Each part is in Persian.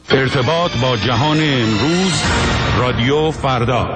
ارتباط با جهان امروز، رادیو فردا.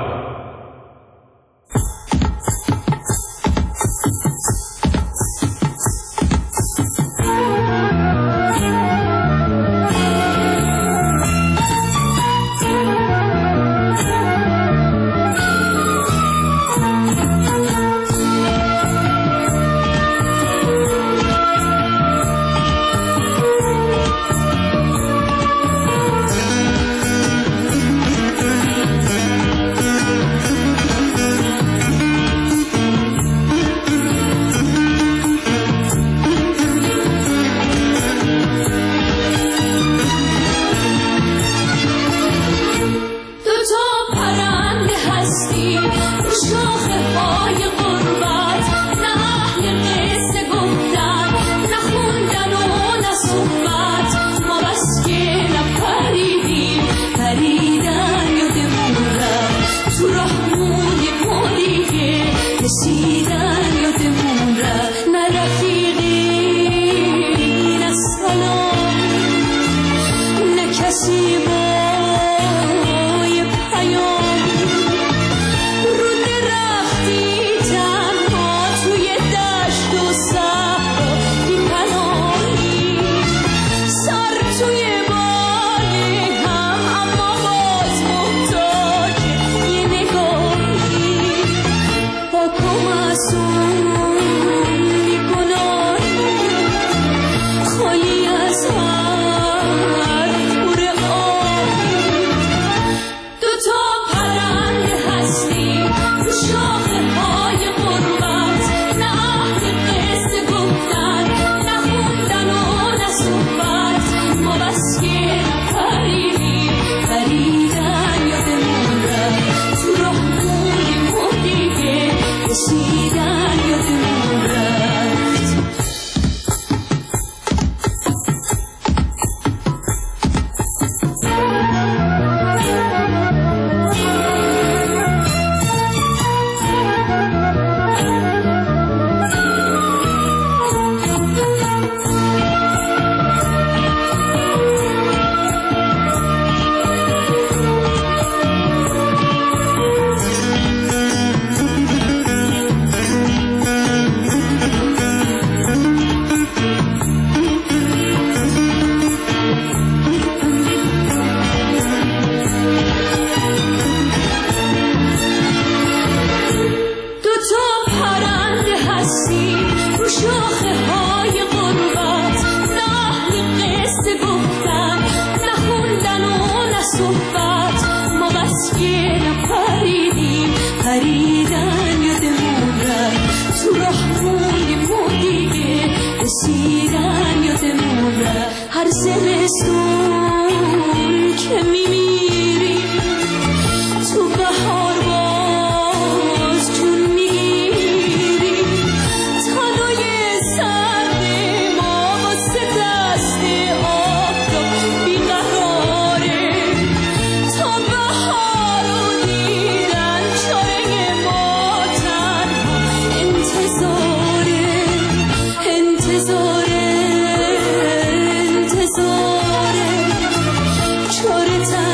انتظار چاره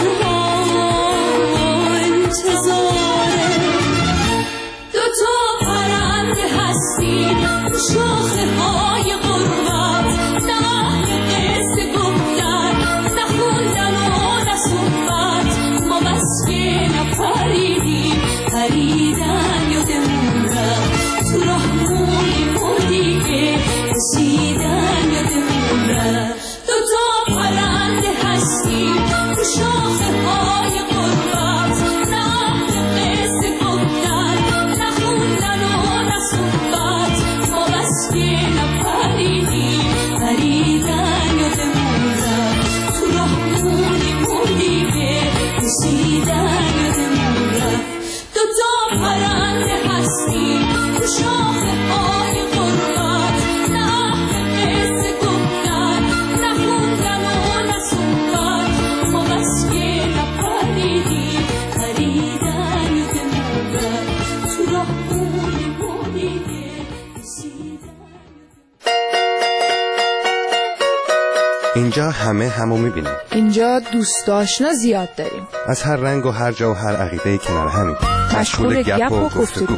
اینجا همه همو میبینیم. اینجا دوست آشنا زیاد داریم. از هر رنگ و هر جا و هر عقیده کنار همین. مشغول گپ و گفتگو.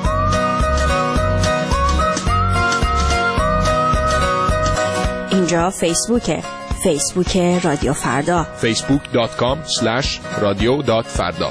اینجا فیسبوکه. فیسبوک رادیو فردا. facebook.com/radio.farda.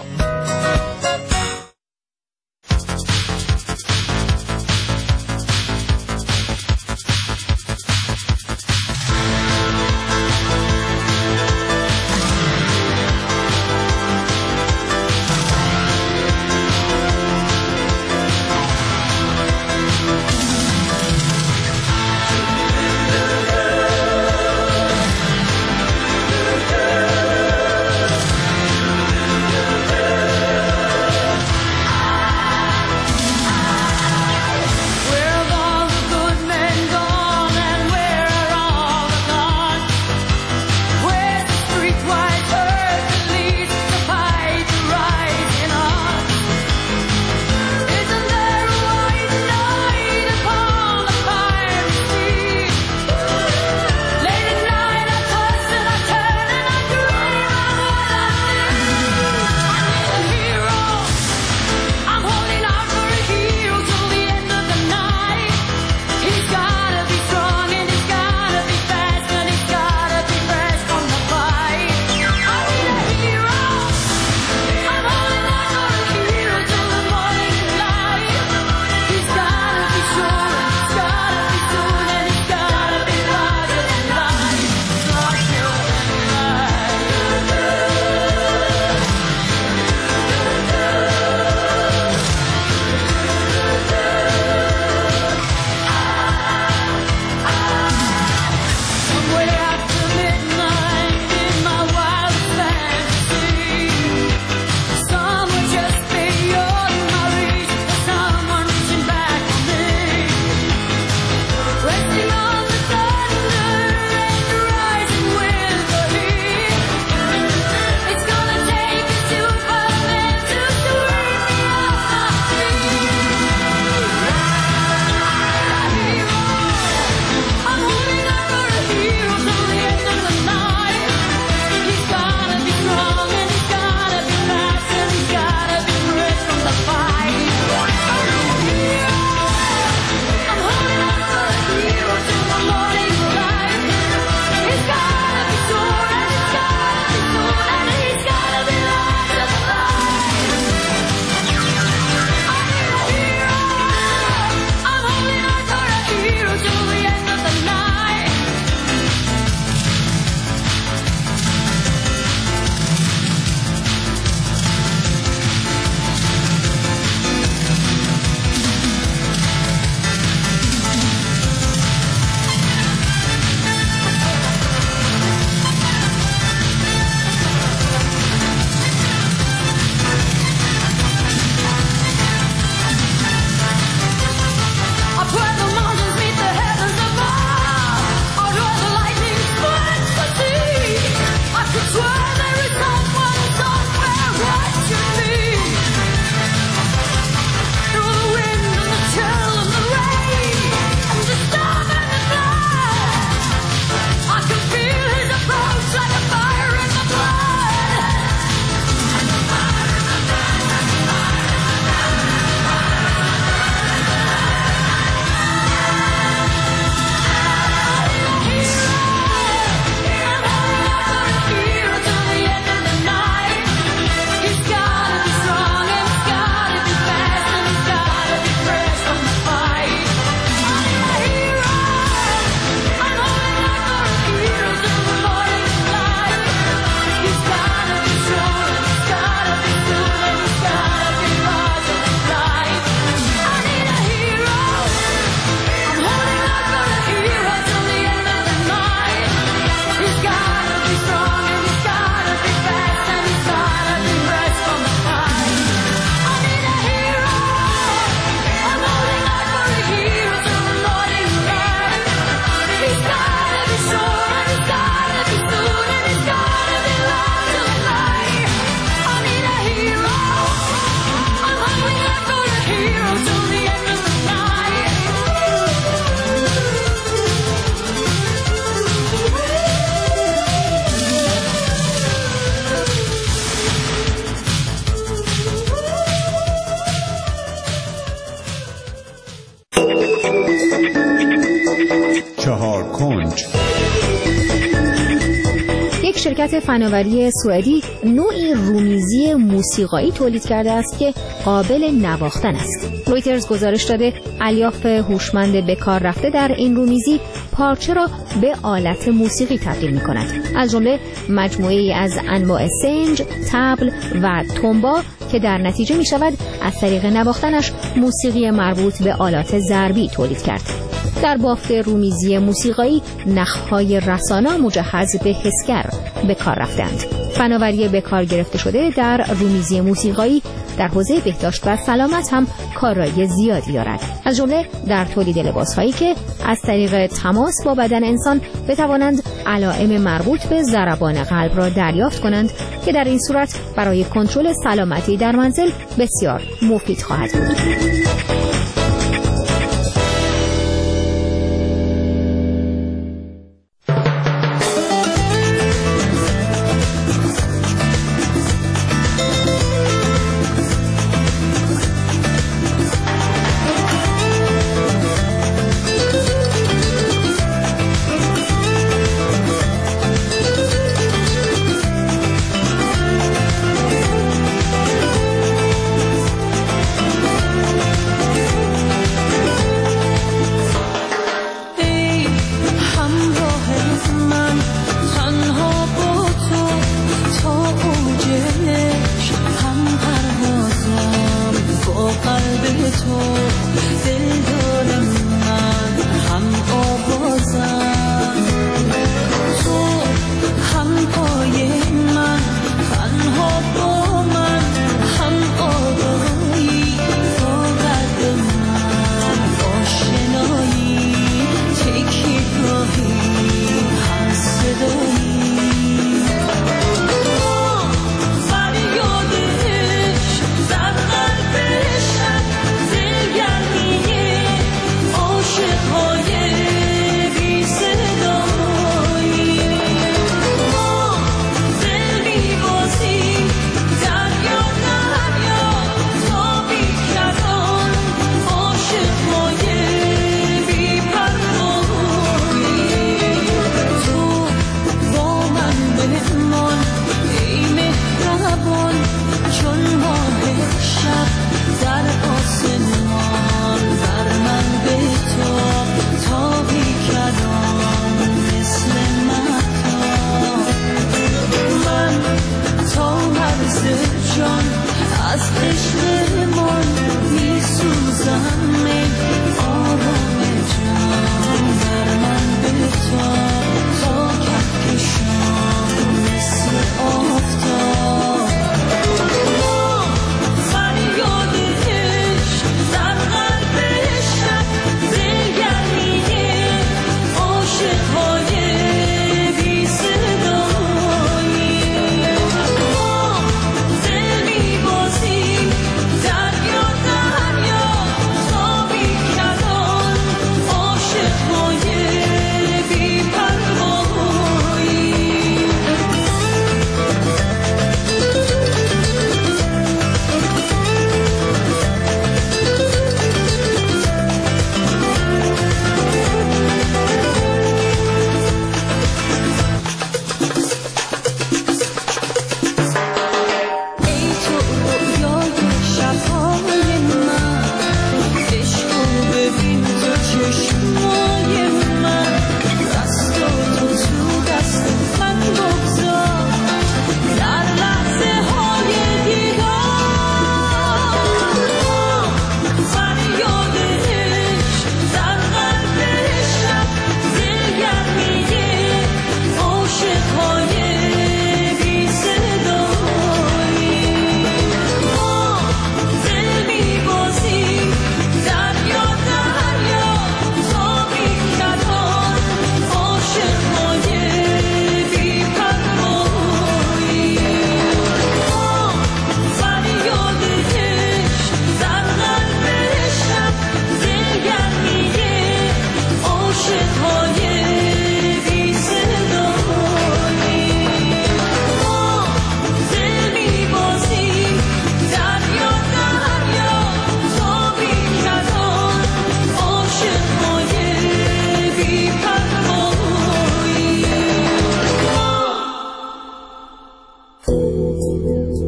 شرکت فناوری سوئدی نوعی رومیزی موسیقایی تولید کرده است که قابل نواختن است. رویترز گزارش داده الیاف هوشمند به کار رفته در این رومیزی پارچه را به آلت موسیقی تبدیل می‌کند، از جمله مجموعه‌ای از انواع سنج، طبل و تنبا که در نتیجه می‌شود از طریق نواختنش موسیقی مربوط به آلات ضربی تولید کرد. در بافت رومیزی موسیقایی نخ‌های رسانا مجهز به حسگر به کار رفتند. فناوری به کار گرفته شده در رومیزی موسیقایی در حوزه بهداشت و سلامت هم کارایی زیادی دارد، از جمله در تولید لباس‌هایی که از طریق تماس با بدن انسان بتوانند علائم مربوط به ضربان قلب را دریافت کنند که در این صورت برای کنترل سلامتی در منزل بسیار مفید خواهد بود.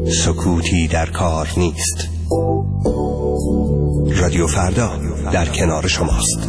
سکوتی در کار نیست. رادیو فردا در کنار شماست.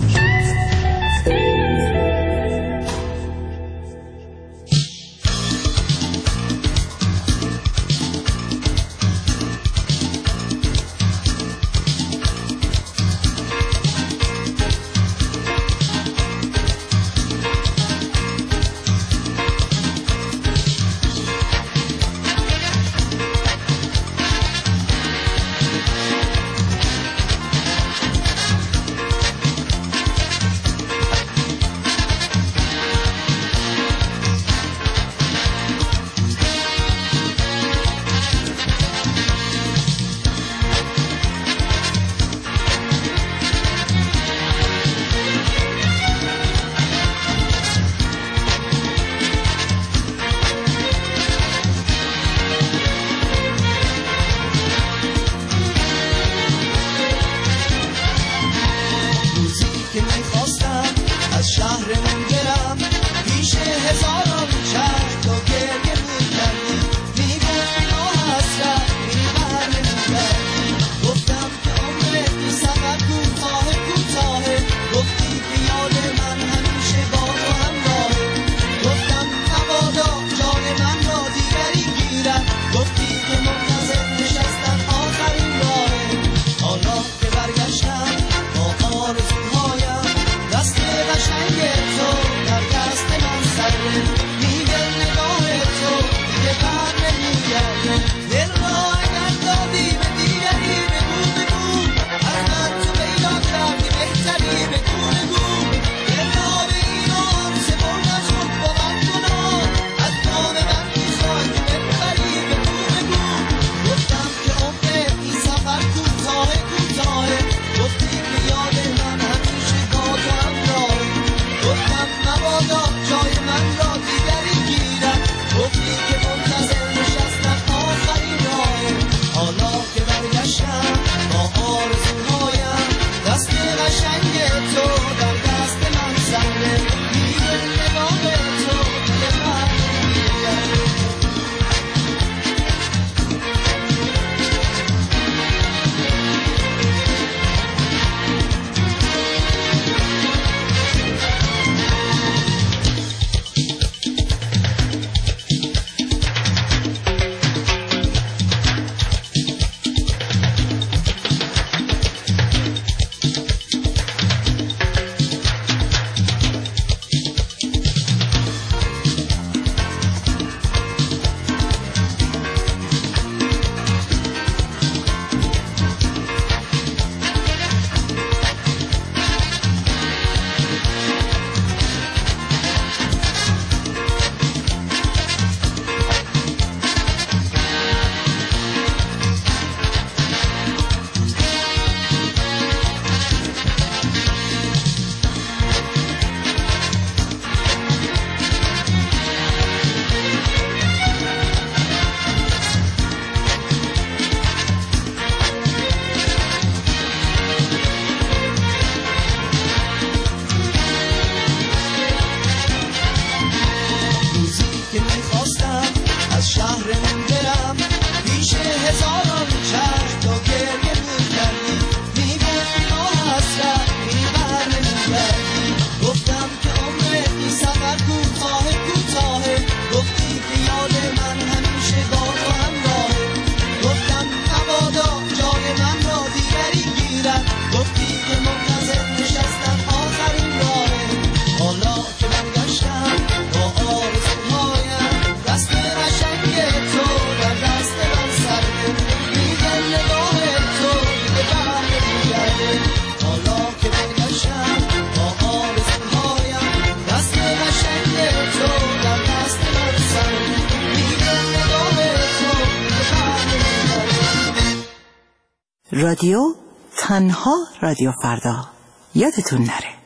رادیو تنها رادیو فردا یادتون نره.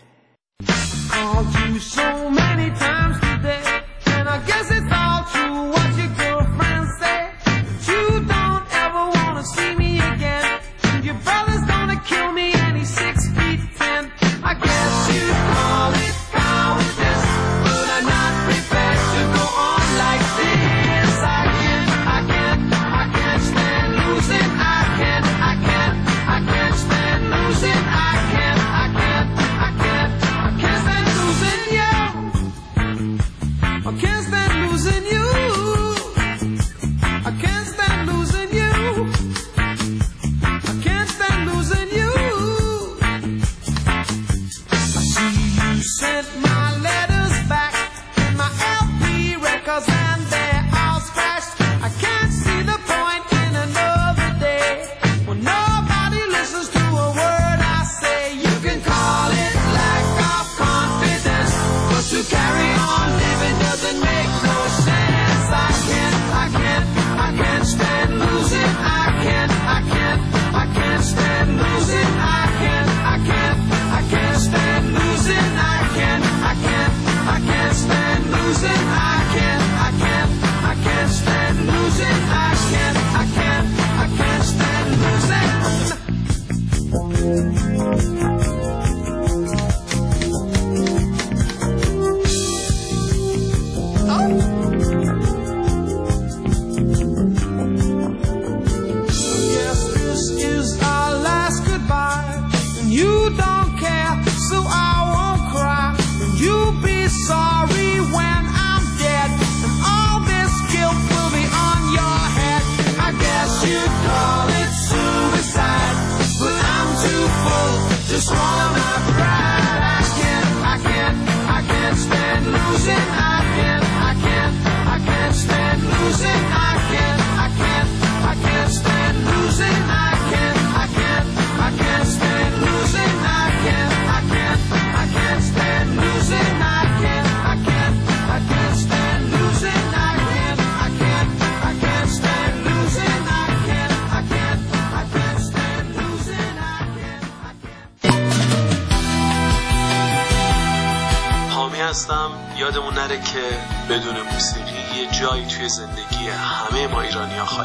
هستم. یادمون نره که بدون موسیقی یه جایی توی زندگی همه ما ایرانی‌ها خالی.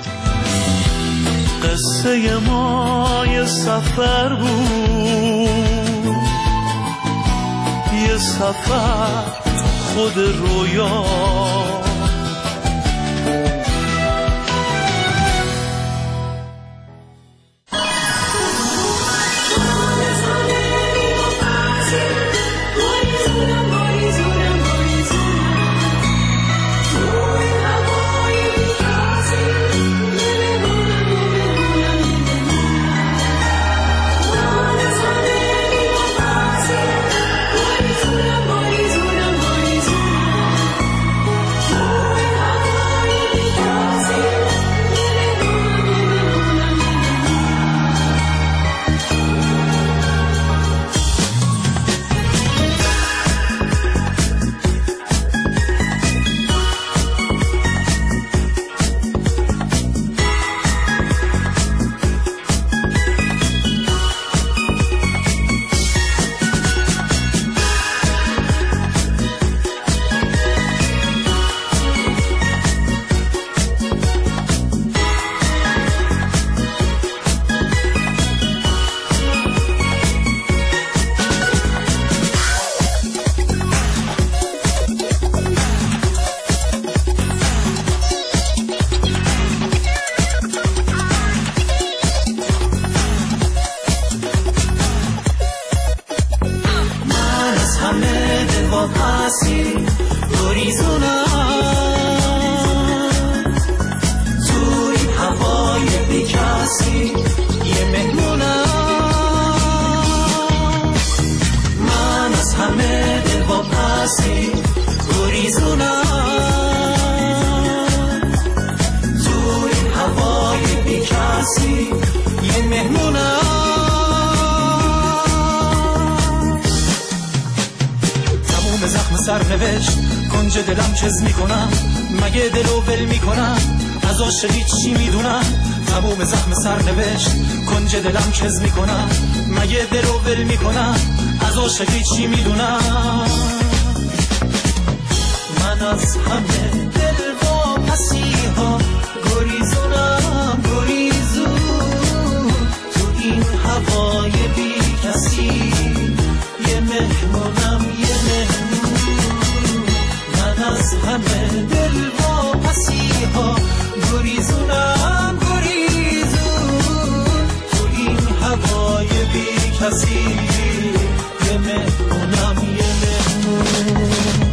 قصه ما یه سفر بود، یه سفر خود رویا، سرنوشت کنج دلم چز میکنم، مگه دلو ول میکنم، از عاشقی چی میدونم. تموم زخم سرنوشت کنج دلم چز میکنم، مگه دلو ول میکنم، از عاشقی چی میدونم. من از همه دل با مسیحا گریزونم، گریزون تو این هوای بی کسی، یه مهمونم، یه مهمون. من از همه دل با مسیحا گریزونم، گریزون تو این هوای بی کسی، یه مهمونم، یه مهمون.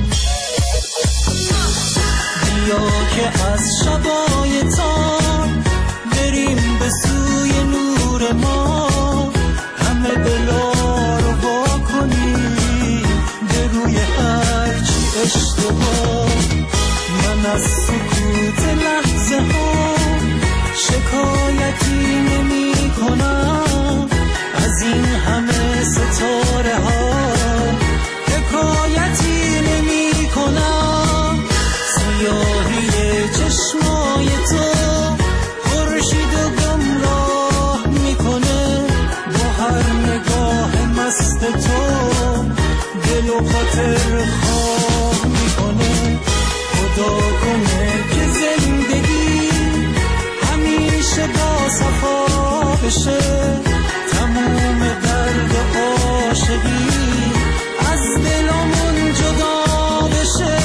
بیا که از شبای تار بریم به سوی نور ما، همه دلا رو وا کنیم به روی هرچی اشتباه. من از سکوت لحظه ها شکایتی نمی کنم، از این همه ستاره ها حکایتی نمی کنم. سیاهی چشمای تو خورشید و گمراه میکنه، با هر نگاه مست تو دل و خاطر خواه میکنه. خدا کنه که زندگی همیشه با صفا بشه، تموم درد عاشقی از دلمون جدا بشه.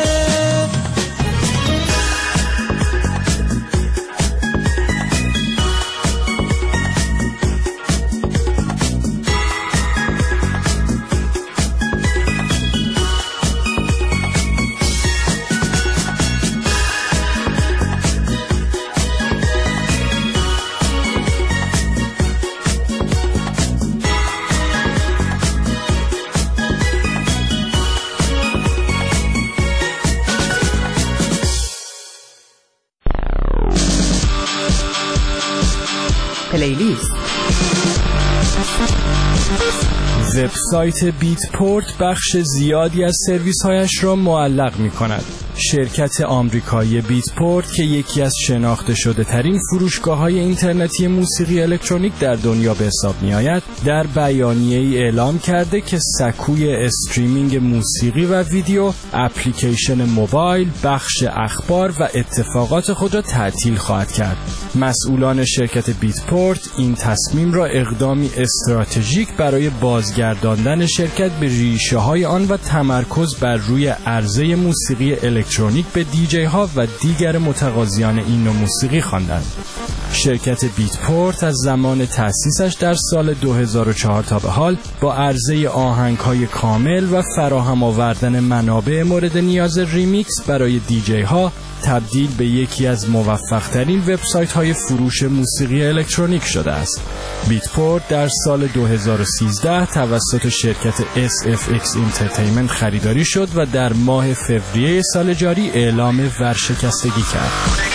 پلیلیست. وبسایت بیتپورت بخش زیادی از سرویس‌هایش را معلق می‌کند. شرکت آمریکایی بیتپورت که یکی از شناخته شده ترین فروشگاه‌های اینترنتی موسیقی الکترونیک در دنیا به حساب می‌آید، در بیانیه‌ای اعلام کرده که سکوی استریمینگ موسیقی و ویدیو، اپلیکیشن موبایل، بخش اخبار و اتفاقات خود را تعطیل خواهد کرد. مسئولان شرکت بیتپورت این تصمیم را اقدامی استراتژیک برای بازگرداندن شرکت به ریشه‌های آن و تمرکز بر روی عرضه موسیقی الکترونیک به دیجی ها و دیگر متقاضیان این نوع موسیقی خواندند. شرکت بیتپورت از زمان تأسیسش در سال 2004 تا به حال با عرضه آهنگ‌های کامل و فراهم آوردن منابع مورد نیاز ریمیکس برای دیجی ها تبدیل به یکی از موفق‌ترین وبسایت‌های فروش موسیقی الکترونیک شده است. بیتپورت در سال 2013 توسط شرکت SFX Entertainment خریداری شد و در ماه فوریه سال جاری اعلام ورشکستگی کرد.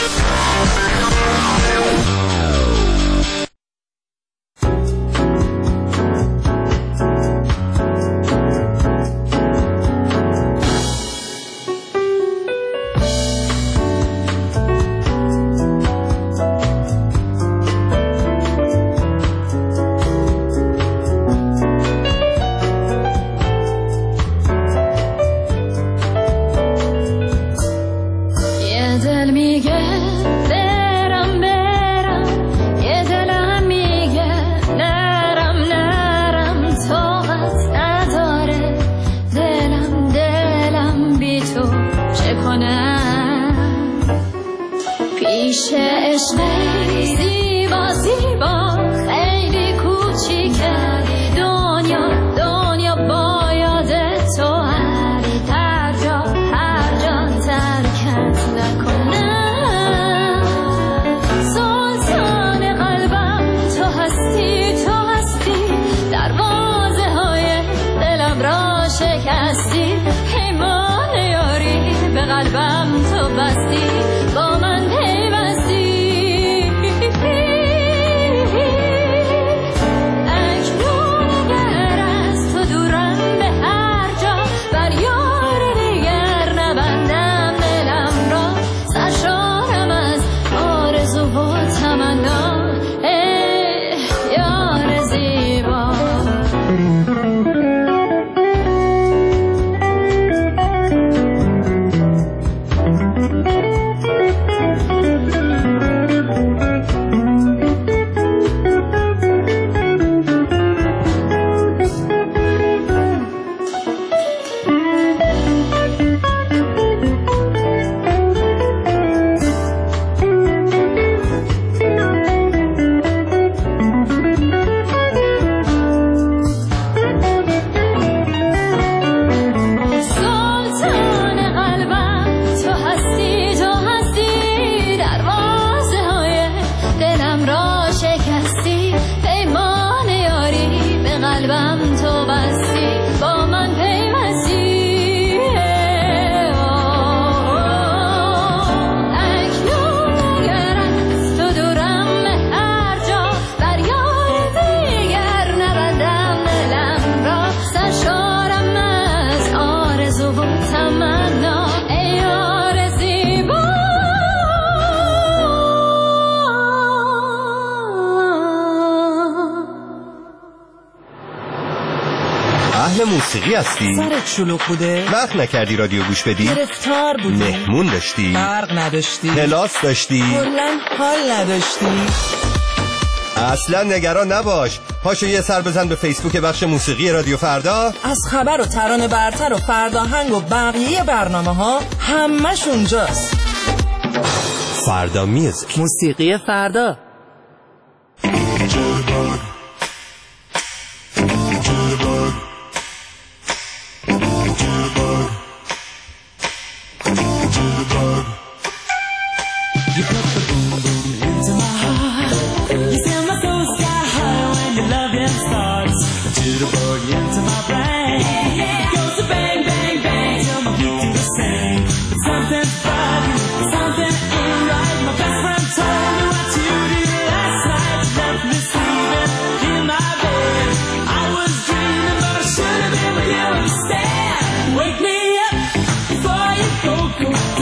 موسیقی هستی؟ سرت شلوغ بوده؟ وقت نکردی رادیو گوش بدی؟ گرفتار بودی؟ مهمون داشتی؟ برق نداشتی؟ کلاس داشتی؟ کلاً حال نداشتی؟ اصلا نگران نباش، پاشو یه سر بزن به فیسبوک بخش موسیقی رادیو فردا. از خبر و ترانه برتر و فرداهنگ و بقیه برنامه ها همش اونجاست. فردا میوزیک، موسیقی فردا. You put the boom boom into my heart. You send my soul sky high when your loving starts. Jitterbug into my brain. It goes to bang bang bang till my feet do the same. But something's bugging, something ain't right. My best friend told me what you did last night. You left me sleeping in my bed. I was dreaming, but I should have been with you instead. Wake me up before you go.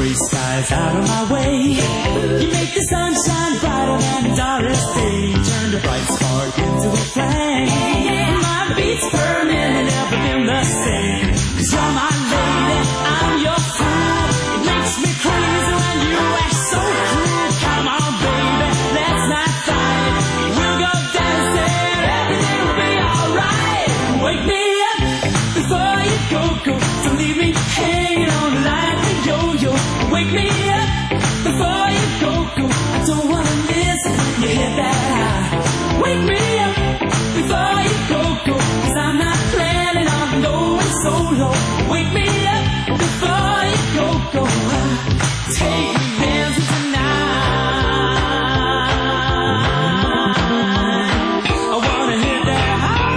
gray skies out of my way. You make the sunshine brighter than the darkest day. Turn the bright spark into a flame. My beats burning and never been the same. 'Cause you're my lady, I'm your fool. It makes me crazy when you act so cruel. Come on, baby, let's not fight. We'll go dancing, everything will be alright. Wake me up before you go. Don't leave me hanging on like a yo-yo. Wake me up before you go. I don't wanna miss it when you hit that high. Wake me up before you go. 'Cause I'm not planning on going solo. Wake me up before you go. Take me dancing tonight. I wanna hit that high.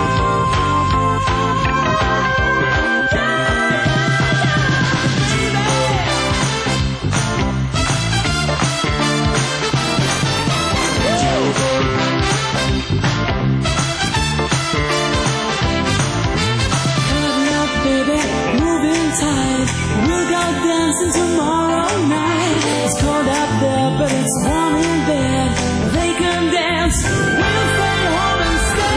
We'll go dancing tomorrow night. It's cold out there, but it's warm in bed. They can dance, we'll stay home and stay.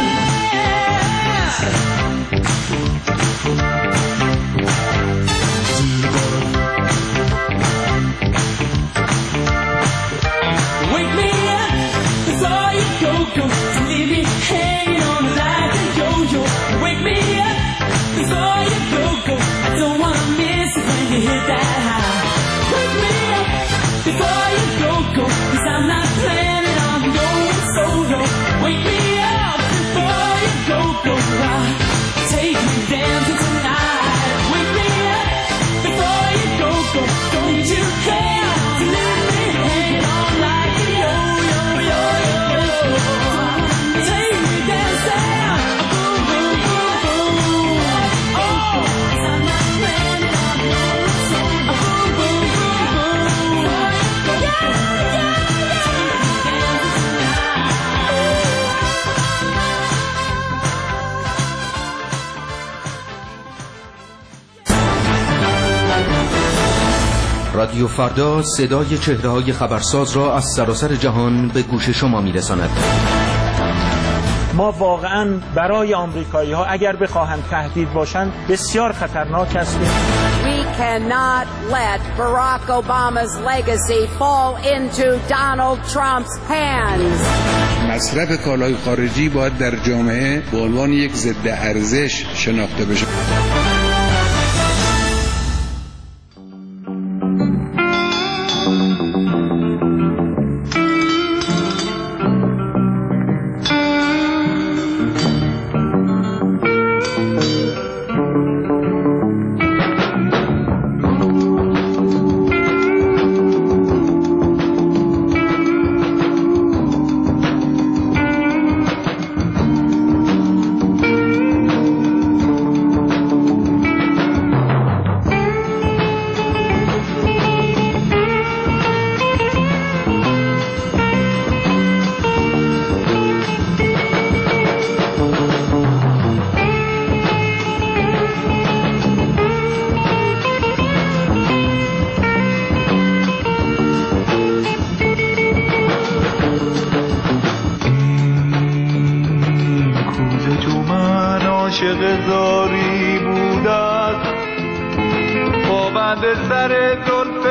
Wake me up before you go. Don't leave me hanging on like a yo-yo. Wake me up before you go. I don't wanna miss it when you hit that high. Wake me up before you go. 'Cause I'm not planning on going solo. Wake me up before you go. Take me dancing tonight. Wake me up before you go. Don't you care to leave me hanging on like a yo-yo. Take me dancing. Boom, boom, boom, boom. Oh, 'cause I'm not planning on going solo. Boom, boom, boom, boom. Yeah, yeah, yeah. رادیو فردا صدای چهره‌های خبرساز را از سراسر جهان به گوش شما می‌رساند. ما واقعاً برای آمریکایی‌ها اگر بخواهند تهدید باشند بسیار خطرناک هستیم. We cannot let Barack Obama's legacy fall into Donald Trump's hands. مصرف کالای خارجی باید در جامعه به عنوان یک ضد ارزش شناخته بشه. عاشق زاری بود است پابند سر زلف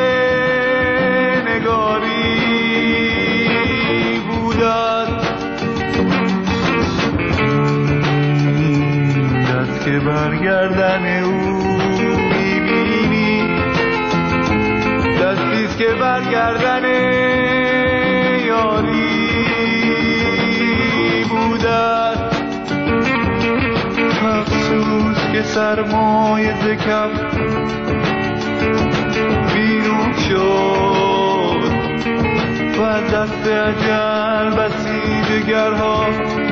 نگاری بود است دست که برگردن او میبینی دستیست که برگردن یاری بود است افسوس که سرمایه ز کف بیرون شد و از دست اجل بسی جگرها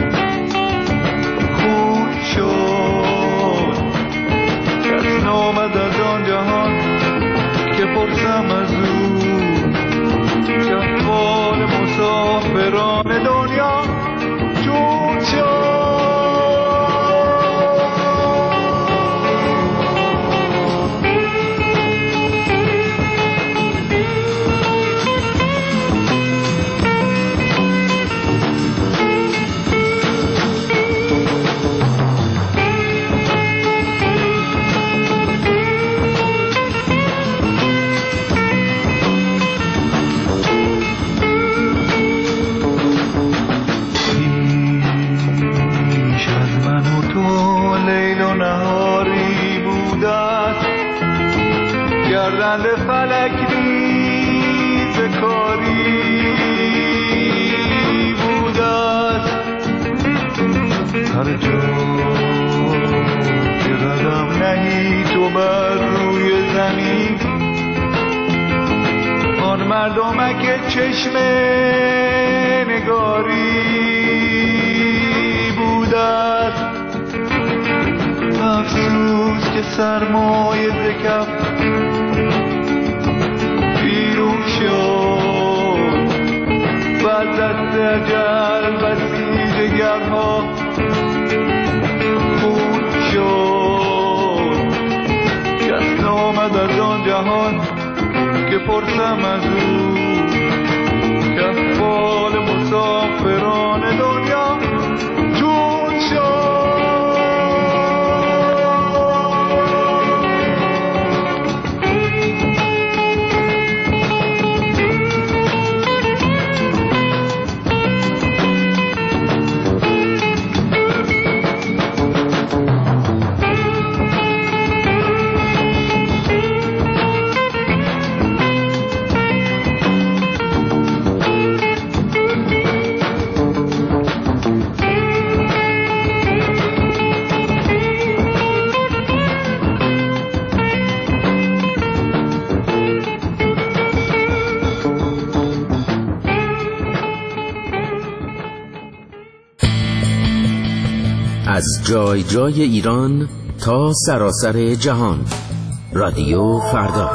خون شد کس نامد از آن جهان که پرسم از او که احوال مسافران دنیا چون شد. فلک ریز کاری بود است. هر جا که قدم نهی تو بر روی زمین، آن مردمک چشم نگاری بود است. افسوس که سرمایه ز کف بیرون شد و از دست اجل بسیج گرها خون شد. کس نامد از آن جهان که پرسم از او، کفال مسافران دنیا چون شد. از جای جای ایران تا سراسر جهان، رادیو فردا.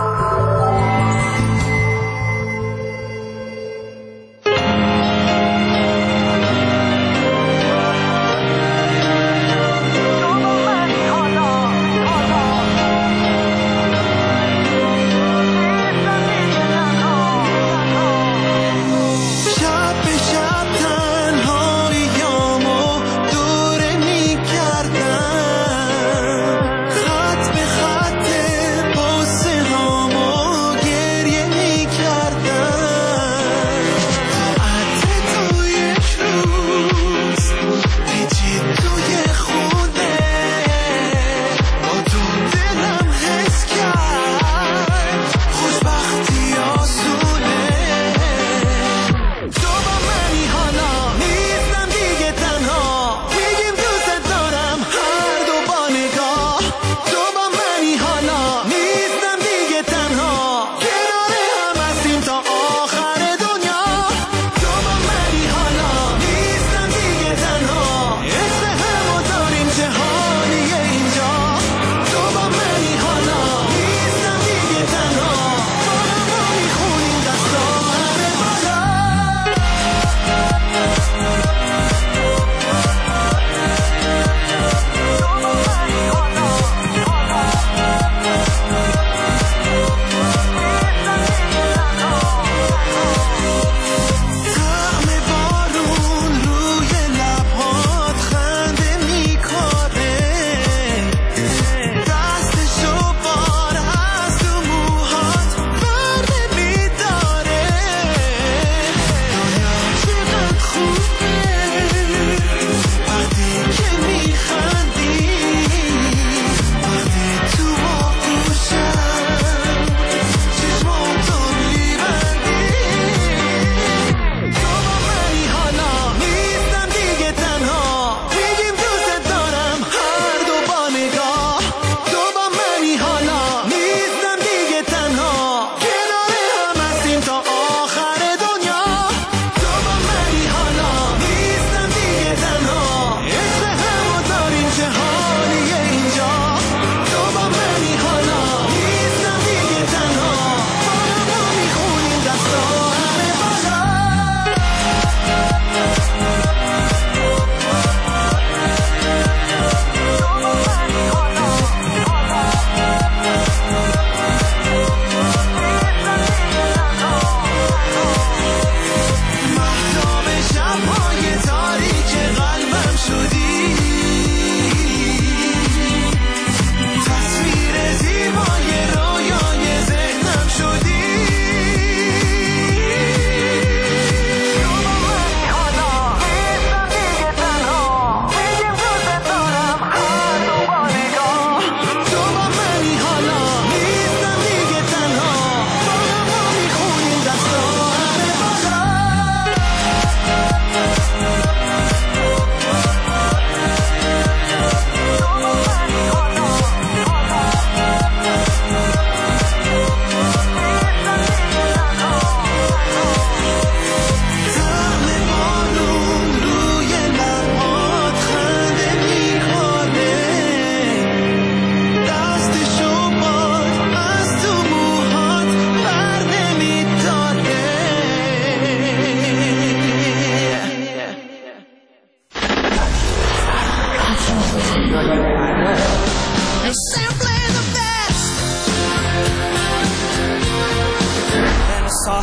خط به خط پاسه ها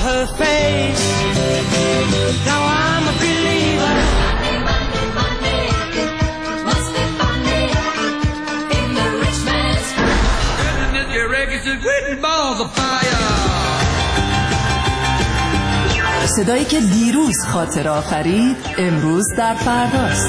her face. Now I'm a believer. Monday, must be funny in the rich man's goodness, your records are written balls of fire. صدایی که دیروز خاطر آفرید امروز در فرداست.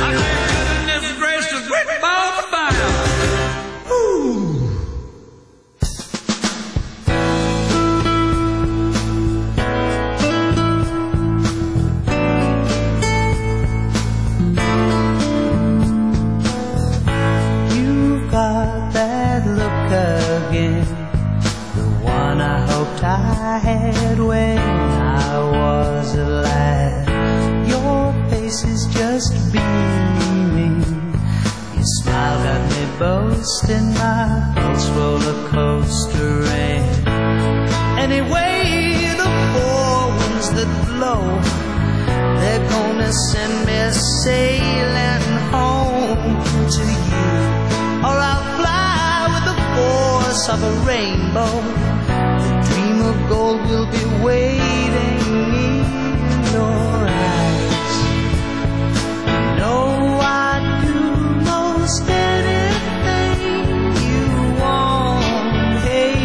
I had when I was alive. Your face is just beaming. Your smile got me boasting, my pulse roller coaster ran. Anyway, the four winds that blow, they're gonna send me sailing home to you, or I'll fly with the force of a rainbow. Of gold will be waiting in your eyes. You know I'd do most anything you want. Hey,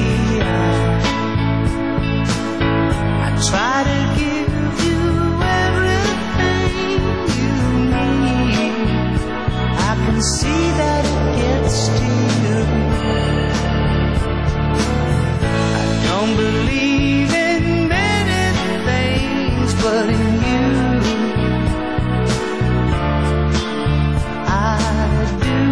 I try to give you everything you need. I can see that it gets to you. Don't believe in many things, but in you I do.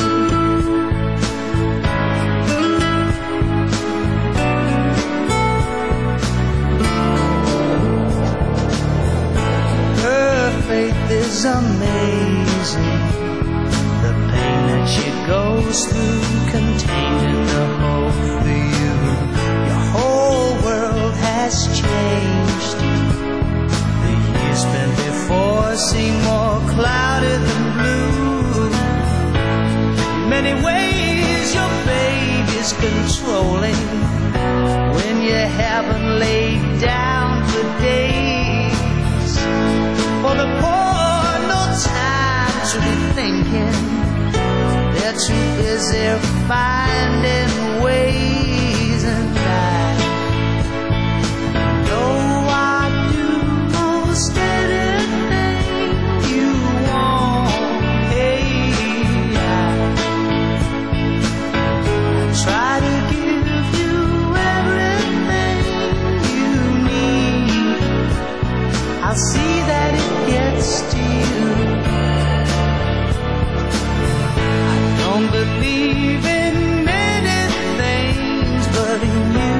Her faith is amazing. The pain that she goes through, contained in the hope for you. Whole world has changed. The years spent before seem more clouded than blue. In many ways your baby's controlling when you haven't laid down for days. For the poor, no time to be thinking. They're too busy finding ways, and I know I do most anything you want. Hey, I try to give you everything you need. I'll see that it gets to you. I don't believe in many things, but in you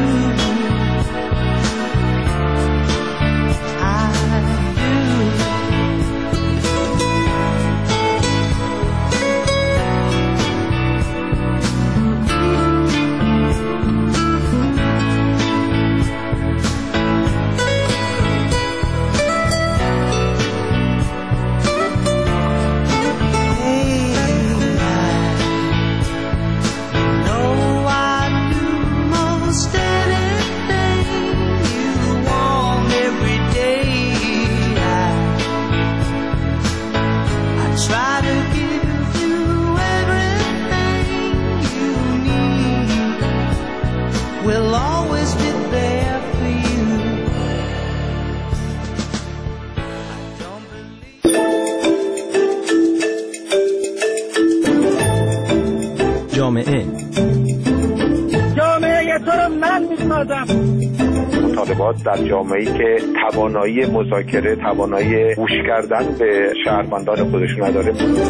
I do. جامعه تو رو من میسازم. مطالبات در جامعه‌ای که توانایی مذاکره، توانایی گوش کردن به شهروندان خودش نداره.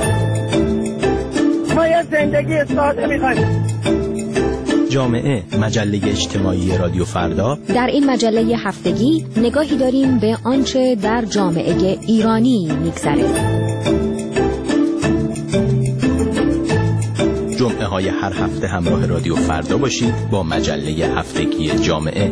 ما یه زندگی ساده می‌خوایم. جامعه، مجله اجتماعی رادیو فردا. در این مجله هفتگی نگاهی داریم به آنچه در جامعه ایرانی می‌گذره. جمعه های هر هفته همراه رادیو فردا باشید با مجله هفتگی جامعه.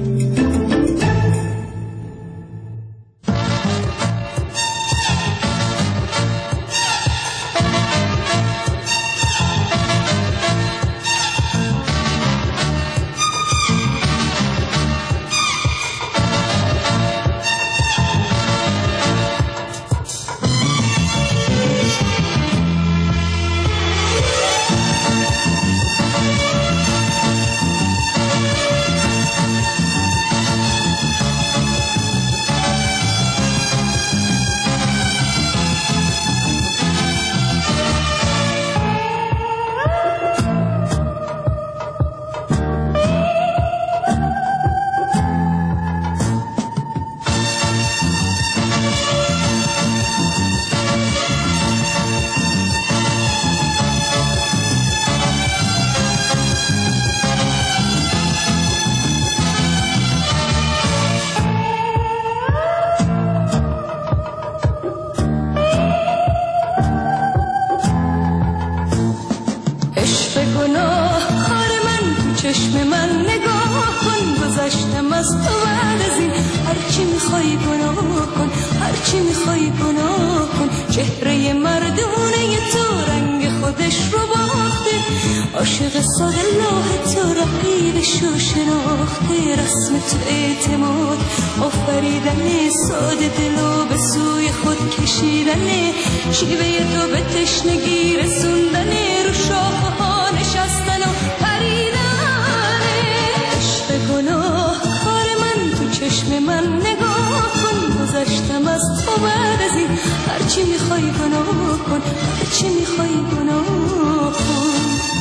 میخوای گناه کن، هرچی میخوای گناه کن. چهره مردونه تو رنگ خودش رو باخته، عاشق ساده لاه تو رقیبش رو شناخته. رسم تو اعتماد آفریدن، ساده دلو به سوی خود کشیدن، شیوه تو به تشنگی رسوندن، رو شاخه ها نشستن و پریدن. عشق گناه کار من، تو چشم من نگاه کن. گذشتم از تو بعد از این، هرچی میخوای گناه کن، هرچی میخوای گناه کن.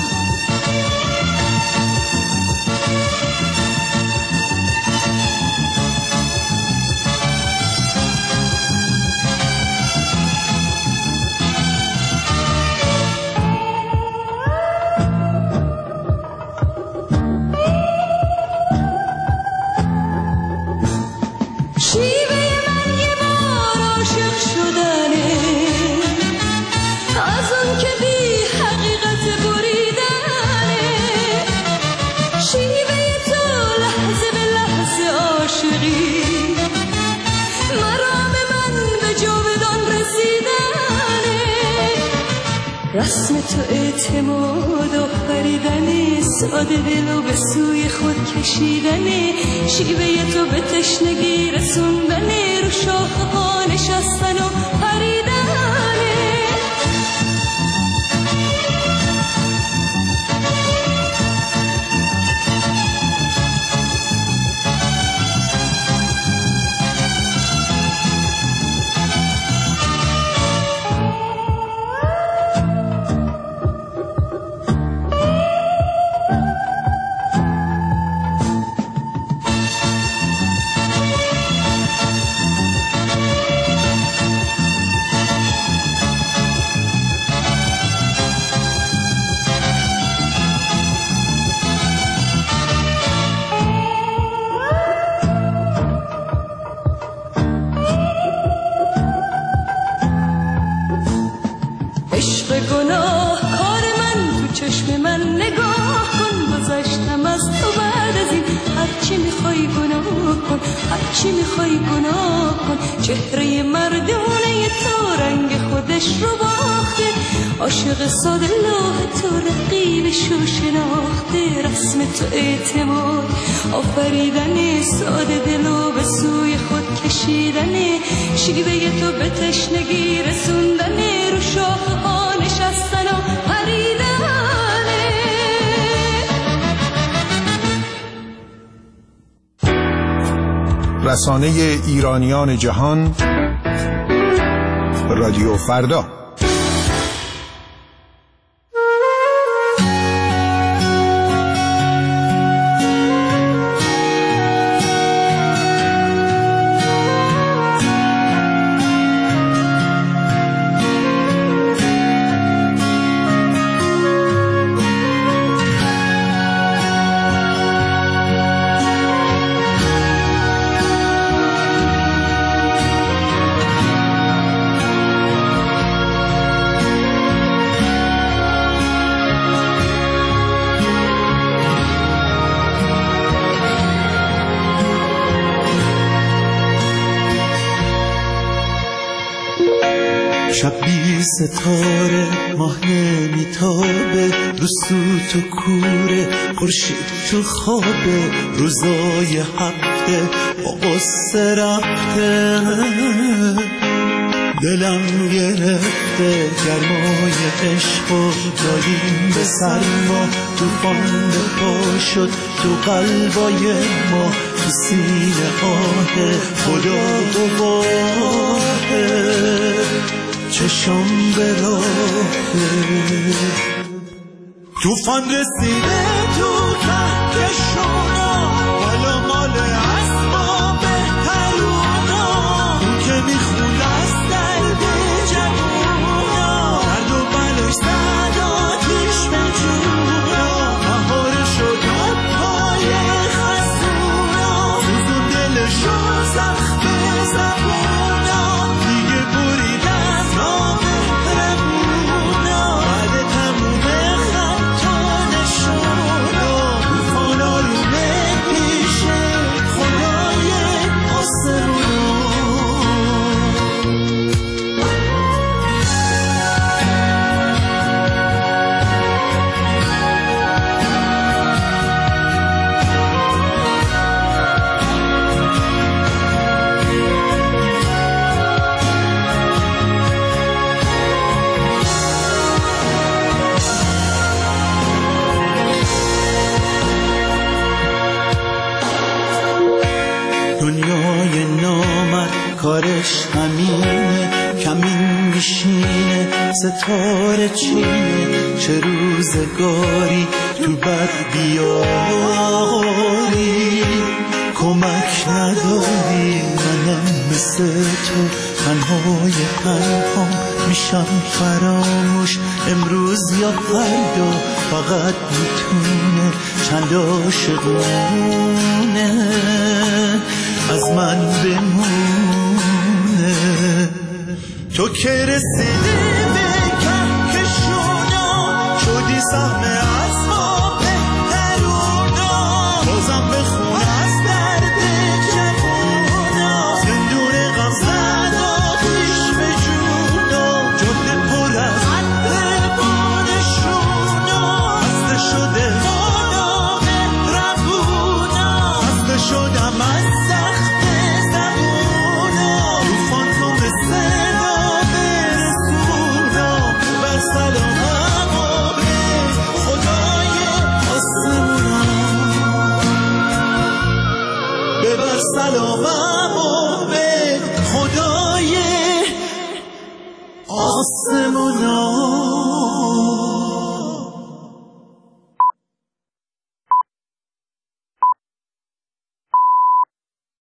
رسم تو اعتماد آفریدن، ساده دلو به سوی خود کشیدن، شیوه تو به تشنگی رسوندن، رو شاخه ها نشستن و پریدن. هرچی میخوای گناه کن. چهره مردونه تو رنگ خودش رو باخته، عاشق ساده لاه تو رقیبش رو شناخته. رسم تو اعتماد آفریدن، ساده دلو به سوی خود کشیدن، شیوه تو به تشنگی رسوندن، رو شاخه ها نشستن و پریدن. رسانه ایرانیان جهان، رادیو فردا. شب بی ستاره، ماه نمیتابه، رو سوت و کوره، خورشید تو خوابه، روزای هفته با قصه رفته، دلم گرفته گرمای عشق و دادیم به سرما، توفان به پا شد تو قلبای ما، تو سینه آه خدا گواهه، چشم به راهه، توفان رسیده تو کهکشونا، بالا مال اسباب حیونا، اون که میخونه از درد جوونا، درد و بلاش زد آتیش به جونا، مهاره شد پای خزونا، سوزون دلشو زخم زبونا، دیگه بریدن را مهربونا، بعد تموم خط و نشونا. دنیای نامرد کارش همینه، کمین میشینه ستاره چینه. چه روزگاری تو بد بیاری، کمک نداری منم مثل تو، تنهای تنها میشم فراموش. امروز یا فردا فقط میتونه چند عاشقونه از من بمونه. تو که رسیدی به کهکشونا، شدی سهم از ما بهترونا. بازم بخون از درد جوونا، زندون غم زد آتیش به جونا. جاده پر از دلبانشونا، خسته شده مانا مهربونا. خسته شدم از سخت زبونا، رو فانتوم صدا برسونا. بر سلامم و به خدای آسمونا، ببر سلامم و به خدای آسمونا.